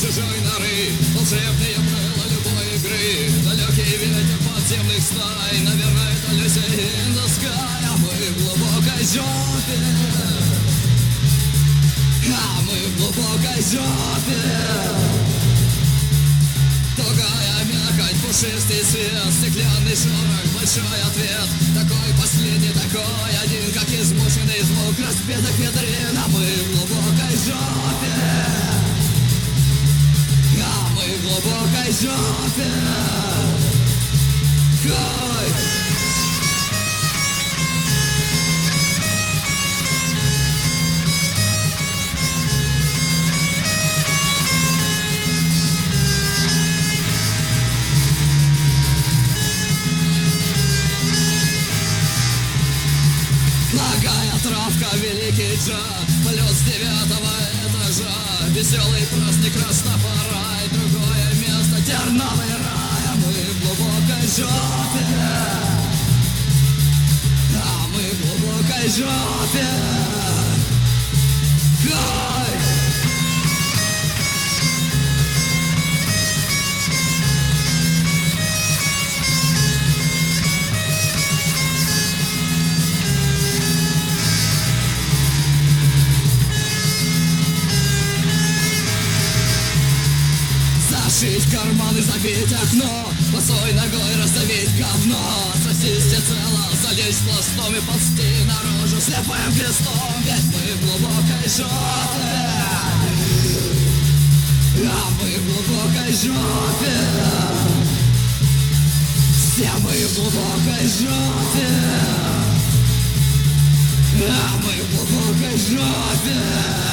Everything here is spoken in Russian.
чужой норы, волшебные правила любой игры. Далекий ветер подземных стай, наверное, это Lucy in the sky. А мы в глубокой жопе, а мы в глубокой жопе. Тугая мякоть, пушистый свет, стеклянный шорох, большой ответ. Такой последний, такой один, как измученный звук разбитых витрин. А мы в глубокой жопе, а мы в глубокой жопе. Ой! Ногая травка, великий джаз, полет с 9-го этажа. Веселый праздник Растафарай, другое место, терновый рай. А мы в глубокой жопе, а мы в глубокой жопе. Ой! Зашить карманы, забить окно, босой ногой раздавить говно. Сосись всецело, залезть пластом и ползти наружу слепым крестом. Ведь мы в глубокой жопе, а мы в глубокой жопе. Все мы в глубокой жопе, а мы в глубокой жопе.